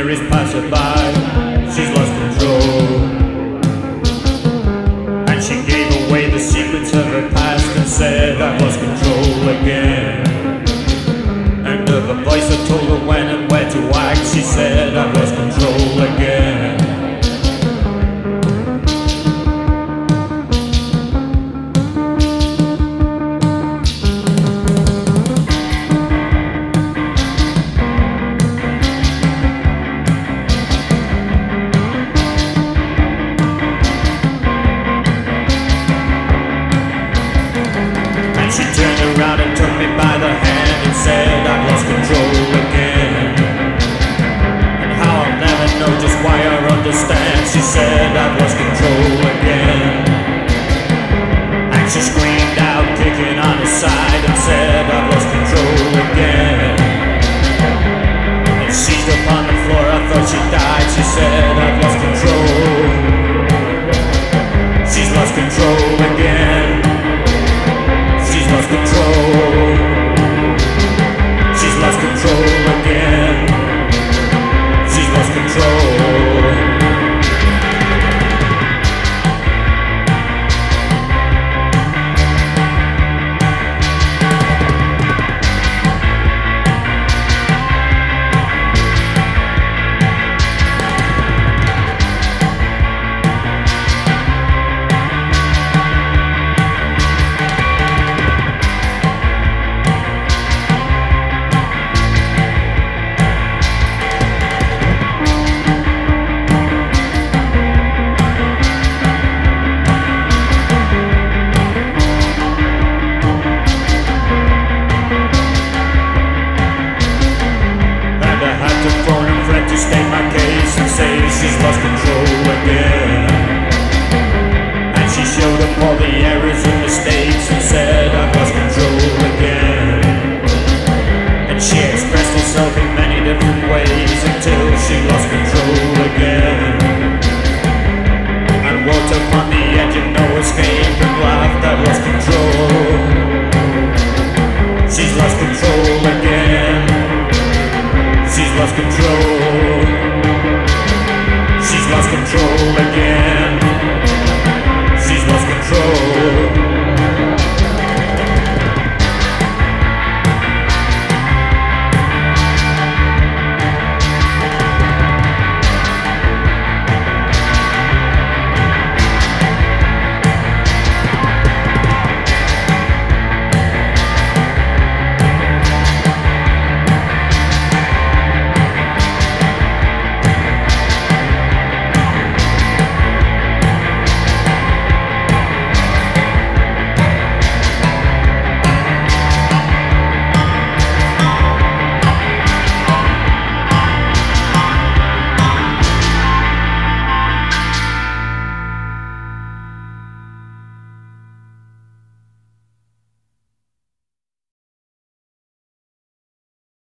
is passing by, she's lost control. And she gave away the secrets of her past and said, I've lost control again. And of a voice that told her when and where to act, she said, I've lost control again. She turned around and took me by the hand and said, I've lost control again. And how I'll never know just why or understand, she said, I've lost control again. And she screamed out, kicking on her side, and said, I've lost control again. And seized upon the floor, I thought she died, she said,